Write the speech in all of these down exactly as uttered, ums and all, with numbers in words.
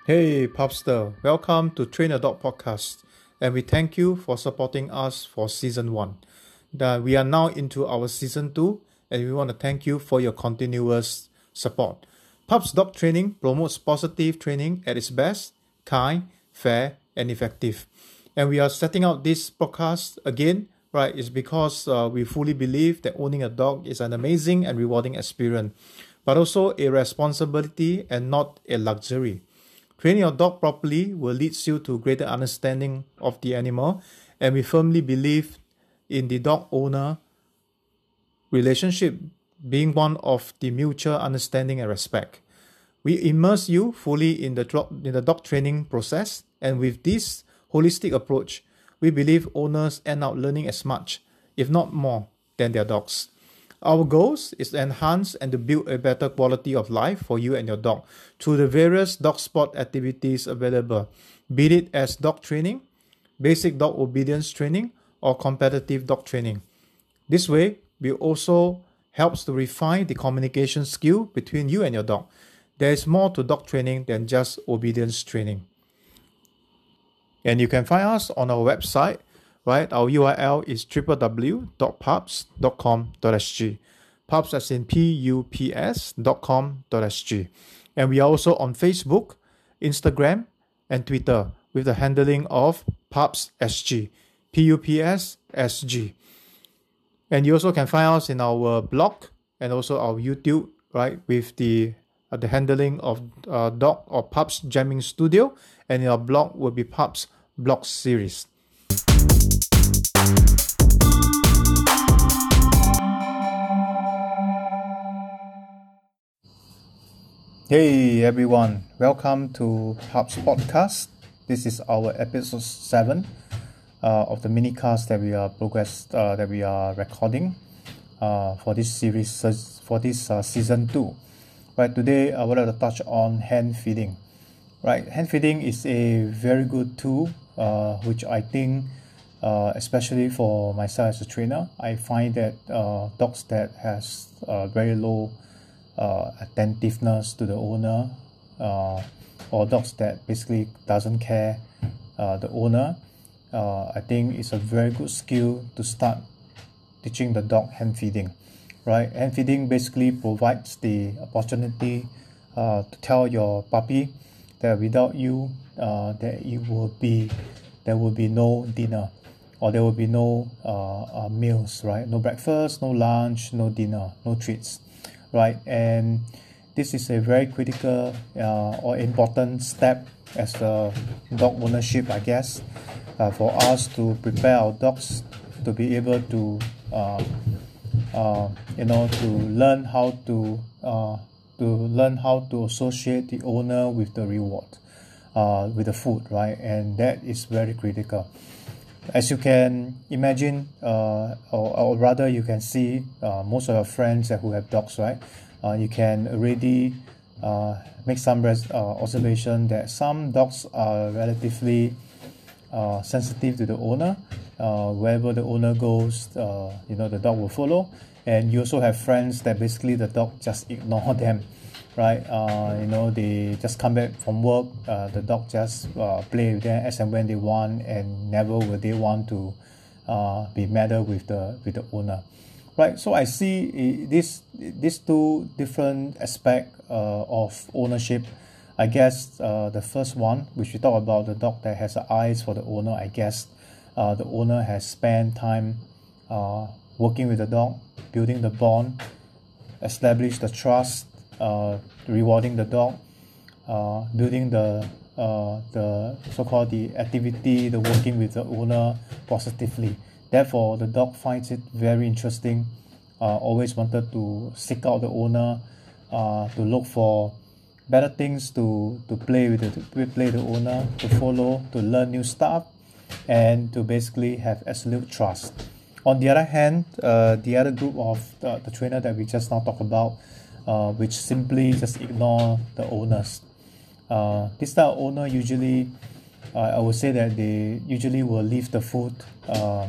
Hey, Pupster, welcome to Train a Dog podcast, and we thank you for supporting us for season one. The, we are now into our season two, and we want to thank you for your continuous support. Pups Dog Training promotes positive training at its best, kind, fair, and effective. And we are setting out this podcast again, right? It's because uh, we fully believe that owning a dog is an amazing and rewarding experience, but also a responsibility and not a luxury. Training your dog properly will lead you to greater understanding of the animal, and we firmly believe in the dog-owner relationship being one of the mutual understanding and respect. We immerse you fully in the, in the dog training process, and with this holistic approach, we believe owners end up learning as much, if not more, than their dogs. Our goals is to enhance and to build a better quality of life for you and your dog through the various dog sport activities available, be it as dog training, basic dog obedience training, or competitive dog training. This way, we also helps to refine the communication skill between you and your dog. There is more to dog training than just obedience training. And you can find us on our website. Right, our U R L is w w w dot pups dot com dot s g. Pups as in P U P S dot com dot s g. And we are also on Facebook, Instagram, and Twitter with the handling of Pups S G, P U P S S G. And you also can find us in our blog and also our YouTube, right, with the uh, the handling of uh, Dog or Pups Jamming Studio, and in our blog will be Pups Blog Series. Hey everyone, welcome to Pups Podcast. This is our episode seven uh, of the minicast that we are progress uh, that we are recording uh, for this series for this uh, season two. Right, today I would like to touch on hand feeding. Right, hand feeding is a very good tool, uh, which I think, uh, especially for myself as a trainer, I find that uh, dogs that has uh, very low Uh, attentiveness to the owner, uh, or dogs that basically doesn't care uh, the owner, uh, I think it's a very good skill to start teaching the dog hand feeding. Right, hand feeding basically provides the opportunity uh, to tell your puppy that without you, uh, that it will be there will be no dinner, or there will be no uh, uh, meals. Right, no breakfast, no lunch, no dinner, no treats. Right, and this is a very critical uh, or important step as a dog ownership, I guess, uh, for us to prepare our dogs to be able to, uh, uh, you know, to learn how to uh, to learn how to associate the owner with the reward, uh, with the food, right, and that is very critical. As you can imagine, uh, or, or rather you can see uh, most of your friends who have dogs, right? Uh, you can already uh, make some res- uh, observation that some dogs are relatively uh, sensitive to the owner. Uh, wherever the owner goes, uh, you know, the dog will follow. And you also have friends that basically the dog just ignore them. Right, uh, you know, they just come back from work, uh, the dog just uh, play with them as and when they want, and never will they want to uh, be matter with the with the owner. Right, so I see this these two different aspect uh, of ownership. I guess uh, the first one, which we talk about, the dog that has eyes for the owner, I guess uh, the owner has spent time uh, working with the dog, building the bond, establish the trust, uh, rewarding the dog, uh, building the uh, the so-called the activity, the working with the owner positively. Therefore, the dog finds it very interesting, uh, always wanted to seek out the owner, uh, to look for better things to, to play with the, to play the owner, to follow, to learn new stuff, and to basically have absolute trust. On the other hand, uh, the other group of uh, the trainer that we just now talked about, uh, which simply just ignore the owners. Uh, this type of owner usually, uh, I would say that they usually will leave the food uh,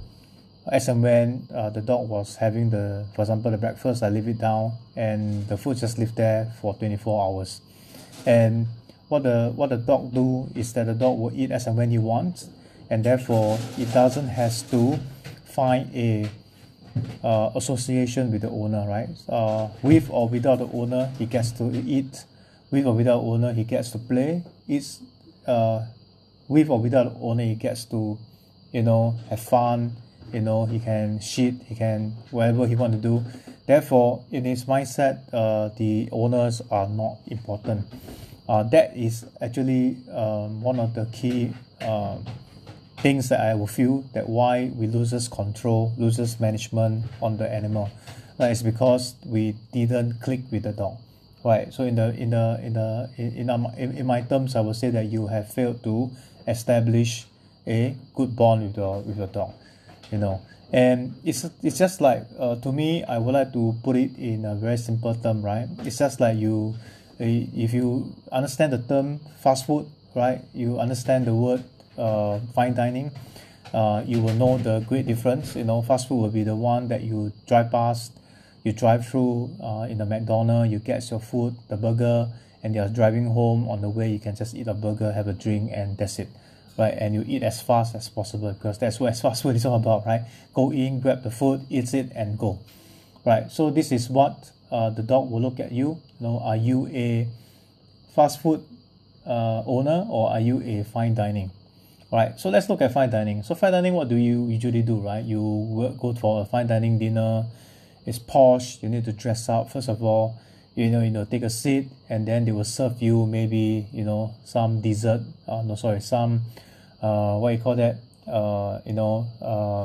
as and when uh, the dog was having the, for example, the breakfast, I leave it down and the food just live there for twenty-four hours. And what the what the dog do is that the dog will eat as and when he wants, and therefore it doesn't has to find a uh, association with the owner, right? Uh, with or without the owner, he gets to eat. With or without owner, he gets to play. It's uh, with or without the owner, he gets to, you know, have fun. You know, he can shit, he can whatever he want to do. Therefore, in his mindset, uh, the owners are not important. Uh, that is actually um, one of the key uh, things that I will feel that why we loses control, loses management on the animal. That is because we didn't click with the dog, right? So in the in the in the in in, um, in, in my terms, I would say that you have failed to establish a good bond with your with your dog, you know. And it's it's just like uh, to me, I would like to put it in a very simple term, right? It's just like you, if you understand the term fast food, right? You understand the word uh, fine dining, uh, you will know the great difference. You know, fast food will be the one that you drive past, you drive through uh, in the McDonald's, you get your food, the burger, and you're driving home. On the way, you can just eat a burger, have a drink, and that's it. Right, and you eat as fast as possible because that's what fast food is all about, right? Go in, grab the food, eat it, and go. Right, so this is what uh, the dog will look at you. You know, are you a fast food uh, owner or are you a fine dining? Right, so let's look at fine dining. So fine dining, what do you usually do, right? You will go for a fine dining dinner. It's posh. You need to dress up. First of all, you know, you know, take a seat, and then they will serve you maybe, you know, some dessert. Uh, no, sorry, some. Uh, what you call that? Uh, you know, uh,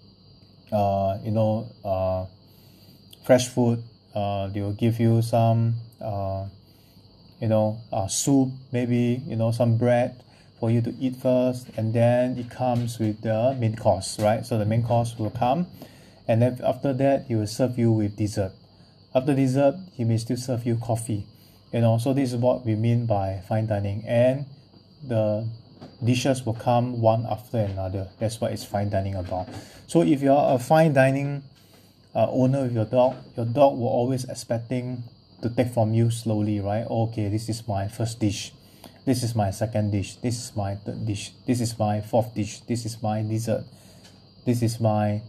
uh, you know, uh, fresh food. Uh, they will give you some, uh, you know, uh, soup, maybe, you know, some bread for you to eat first, and then it comes with the main course, right? So the main course will come, and then after that, he will serve you with dessert. After dessert, he may still serve you coffee, you know. So this is what we mean by fine dining, and the dishes will come one after another. That's what it's fine dining about. So if you're a fine dining uh, owner with your dog, your dog will always expecting to take from you slowly, right? Okay, this is my first dish. This is my second dish. This is my third dish. This is my fourth dish. This is my dessert. This is my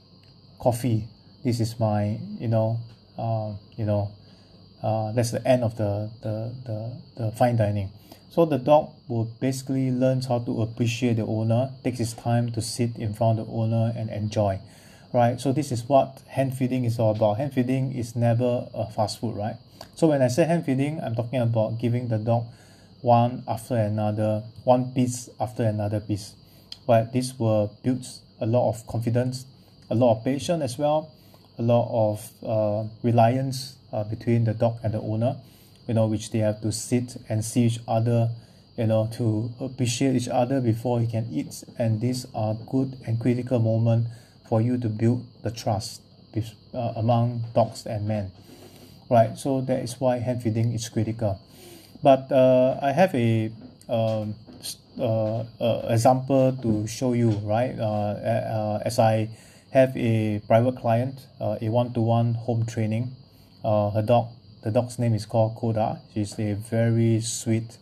coffee. This is my, you know, uh, you know, uh, that's the end of the, the, the, the fine dining. So the dog will basically learn how to appreciate the owner, takes his time to sit in front of the owner and enjoy, right? So this is what hand feeding is all about. Hand feeding is never a fast food, right? So when I say hand feeding, I'm talking about giving the dog one after another, one piece after another piece. But this will build a lot of confidence, a lot of patience as well, a lot of uh, reliance uh, between the dog and the owner, you know, which they have to sit and see each other, you know, to appreciate each other before you can eat. And these are good and critical moments for you to build the trust with, uh, among dogs and men, right? So that is why hand feeding is critical. But uh, I have a um, uh, uh, example to show you, right? Uh, uh, as I have a private client, uh, a one-to-one home training. Uh, her dog, the dog's name is called Koda. She's a very sweet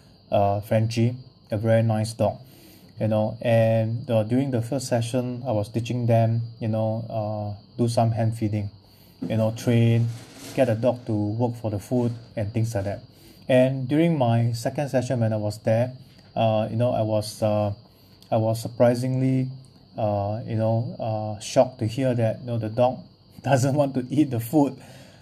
uh, Frenchie, a very nice dog, you know. And uh, during the first session, I was teaching them, you know, uh, do some hand feeding, you know, train, get a dog to work for the food and things like that. And during my second session, when I was there, uh, you know, I was uh, I was surprisingly, uh, you know, uh, shocked to hear that, you know, the dog doesn't want to eat the food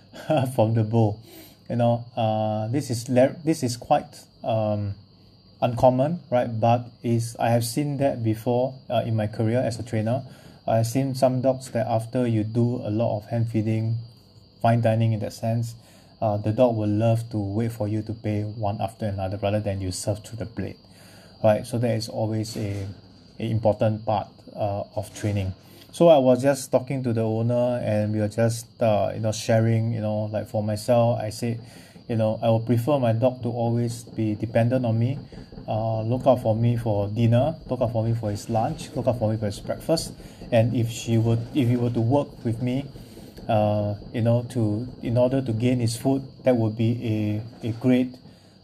from the bowl. You know, uh, this is this is quite um, uncommon, right? But is I have seen that before uh, in my career as a trainer. I've seen some dogs that after you do a lot of hand feeding, fine dining in that sense, uh, the dog will love to wait for you to pay one after another rather than you serve through the plate, right? So that is always a, a important part uh, of training. So I was just talking to the owner and we were just uh, you know sharing, you know, like for myself, I said, you know, I would prefer my dog to always be dependent on me, uh, look out for me for dinner, look out for me for his lunch, look out for me for his breakfast. And if she would, if he were to work with me, uh, you know, to in order to gain his food, that would be a, a great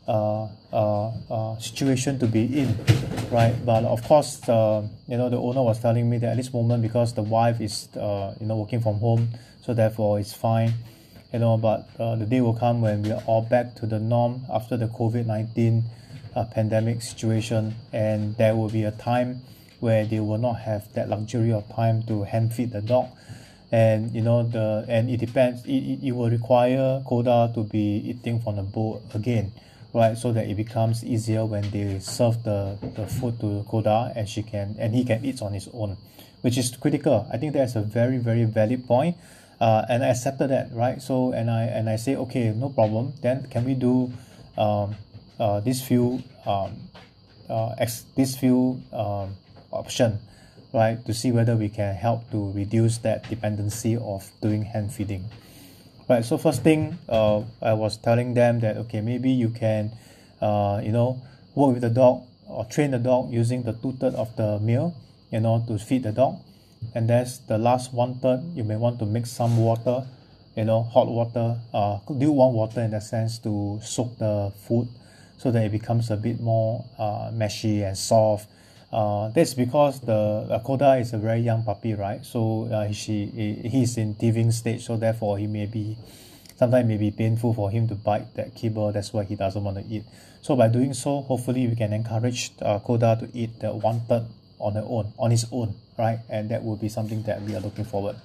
uh, uh, uh, situation to be in, right? But of course, uh, you know, the owner was telling me that at this moment, because the wife is, uh, you know, working from home, so therefore it's fine, you know. But uh, the day will come when we are all back to the norm after the COVID nineteen uh, pandemic situation, and there will be a time where they will not have that luxury of time to hand feed the dog. And you know the and it depends, it, it, it will require Koda to be eating from the bowl again, right? So that it becomes easier when they serve the, the food to Koda, and she can and he can eat on his own, which is critical. I think that's a very very valid point, uh, and I accepted that, right? So and I and I say, okay, no problem, then can we do um, uh, this few um, uh, ex- this few um, option, right, to see whether we can help to reduce that dependency of doing hand feeding. Right, so first thing, uh, I was telling them that, okay, maybe you can, uh, you know, work with the dog or train the dog using the two-thirds of the meal, you know, to feed the dog. And that's the last one-third, you may want to mix some water, you know, hot water, uh, lukewarm water in that sense, to soak the food so that it becomes a bit more uh, meshy and soft. Uh, that's because the uh, Koda is a very young puppy, right? So uh, she he, he's in teething stage, so therefore he may be sometimes may be painful for him to bite that kibble. That's why he doesn't want to eat. So by doing so, hopefully we can encourage uh, Koda to eat the one third on her own, on his own, right? And that will be something that we are looking forward.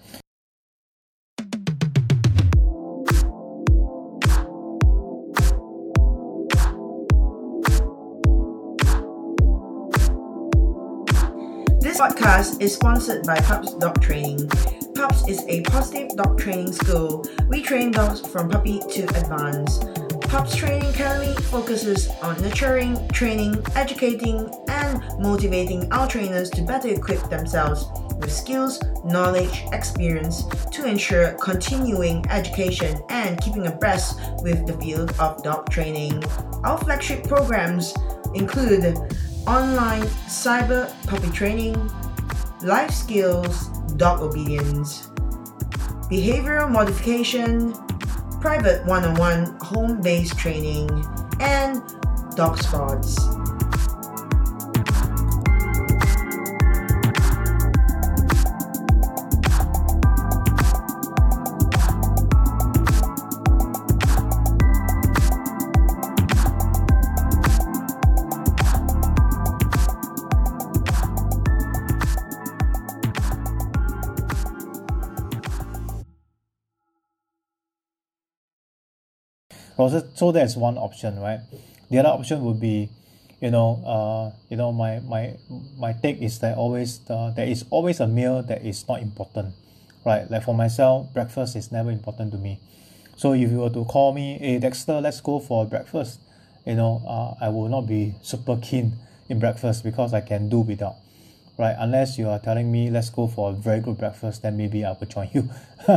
This podcast is sponsored by Pups Dog Training. Pups is a positive dog training school. We train dogs from puppy to advanced. Pups Training Academy focuses on nurturing, training, educating, and motivating our trainers to better equip themselves with skills, knowledge, experience to ensure continuing education and keeping abreast with the field of dog training. Our flagship programs include online cyber puppy training, life skills, dog obedience, behavioral modification, private one-on-one home-based training, and dog sports. So that's one option, right? The other option would be, you know, uh, you know, my my my take is that always uh, there is always a meal that is not important, right? Like for myself, breakfast is never important to me. So if you were to call me, hey Dexter, let's go for breakfast, you know, uh, I will not be super keen in breakfast because I can do without, right? Unless you are telling me let's go for a very good breakfast, then maybe I will join you.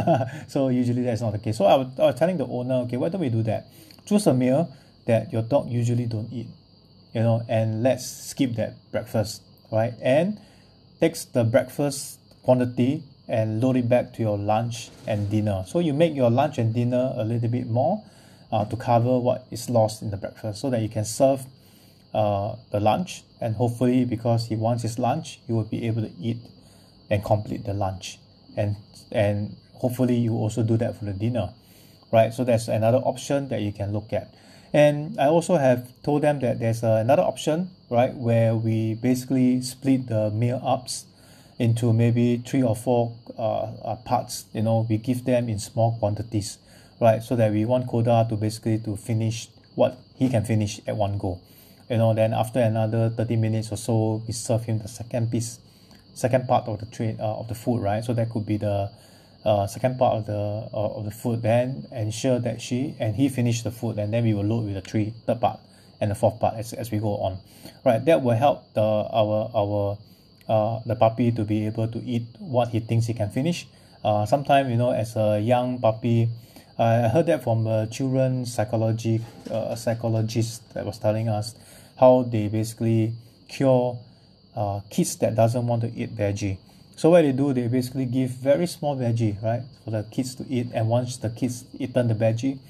So usually that's not the case. So I was, I was telling the owner, okay, why don't we do that? Choose a meal that your dog usually don't eat, you know, and let's skip that breakfast, right? And takes the breakfast quantity and load it back to your lunch and dinner. So you make your lunch and dinner a little bit more uh, to cover what is lost in the breakfast, so that you can serve uh, the lunch, and hopefully because he wants his lunch, he will be able to eat and complete the lunch, and and hopefully you also do that for the dinner, right? So that's another option that you can look at. And I also have told them that there's uh, another option, right, where we basically split the meal ups into maybe three or four uh, uh, parts. You know, we give them in small quantities, right, so that we want Koda to basically to finish what he can finish at one go. You know, then after another thirty minutes or so, we serve him the second piece, second part of the tray uh, of the food, right? So that could be the uh, second part of the uh, of the food. Then ensure that she and he finish the food, and then we will load with the three third part and the fourth part as, as we go on, right? That will help the our our uh, the puppy to be able to eat what he thinks he can finish. Uh, sometimes, you know, as a young puppy, I heard that from a children psychology uh, psychologist that was telling us how they basically cure uh, kids that doesn't want to eat veggie. So what they do, they basically give very small veggie, right, for the kids to eat. And once the kids eaten the veggie,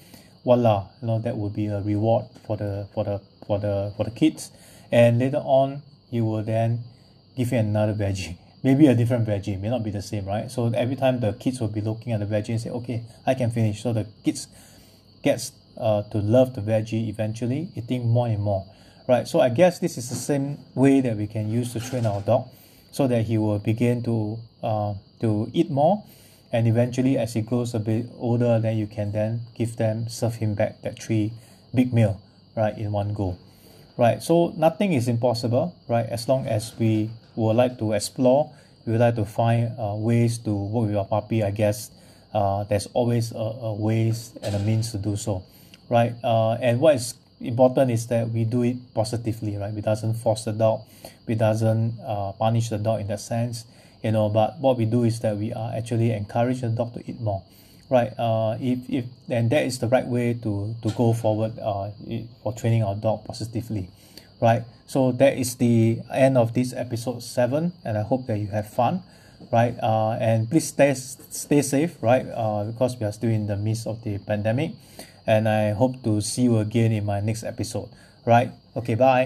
voila, you know, that would be a reward for the for the for the for the kids. And later on, he will then give you another veggie, maybe a different veggie, may not be the same, right? So every time the kids will be looking at the veggie and say, okay, I can finish. So the kids gets uh, to love the veggie eventually, eating more and more, right? So I guess this is the same way that we can use to train our dog, so that he will begin to uh, to eat more, and eventually as he grows a bit older, then you can then give them, serve him back that three big meal, right, in one go, right? So nothing is impossible, right? As long as we would like to explore, we would like to find uh, ways to work with our puppy, I guess uh, there's always a, a ways and a means to do so, right? Uh, and what is important is that we do it positively, right? We doesn't force the dog, we doesn't uh, punish the dog in that sense, you know, but what we do is that we are actually encourage the dog to eat more, right? Uh, if, if and that is the right way to, to go forward uh, for training our dog positively, right? So that is the end of this episode seven, and I hope that you have fun, right? Uh, and please stay stay safe, right? Uh, because we are still in the midst of the pandemic, and I hope to see you again in my next episode, right? Okay, bye.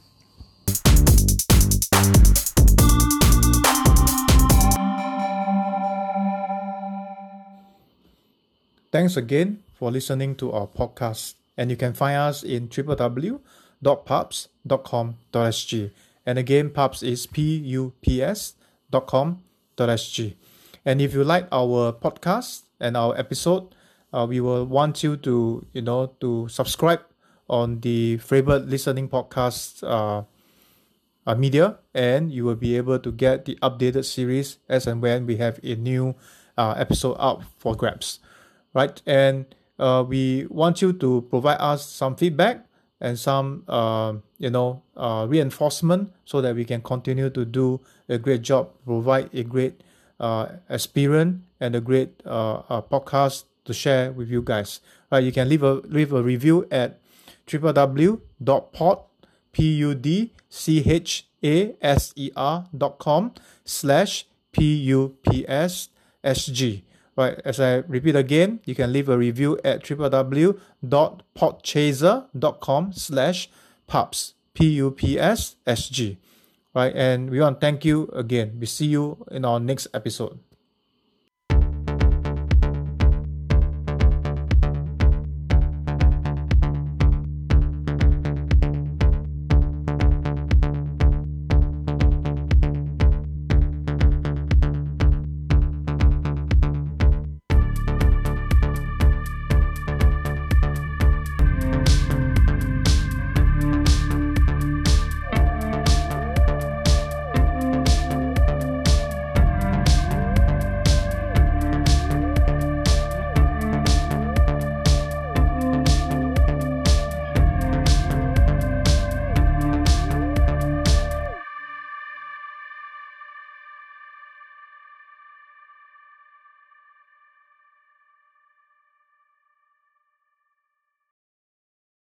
Thanks again for listening to our podcast, and you can find us in w w w dot pups dot com dot s g, and again, pups is P U P S dot com dot s g. And if you like our podcast and our episode, uh, we will want you to, you know, to subscribe on the favorite listening podcast uh, uh, media, and you will be able to get the updated series as and when we have a new uh, episode out for grabs. Right, and uh, we want you to provide us some feedback and some, uh, you know, uh, reinforcement, so that we can continue to do a great job, provide a great uh, experience and a great uh, uh, podcast to share with you guys. Right, you can leave a leave a review at w w w dot pod p u d c h a s e r dot com slash p u p s s g. Right, as I repeat again, you can leave a review at w w w dot podchaser dot com slash pups, P U P S S G. Right, and we want to thank you again. We see you in our next episode.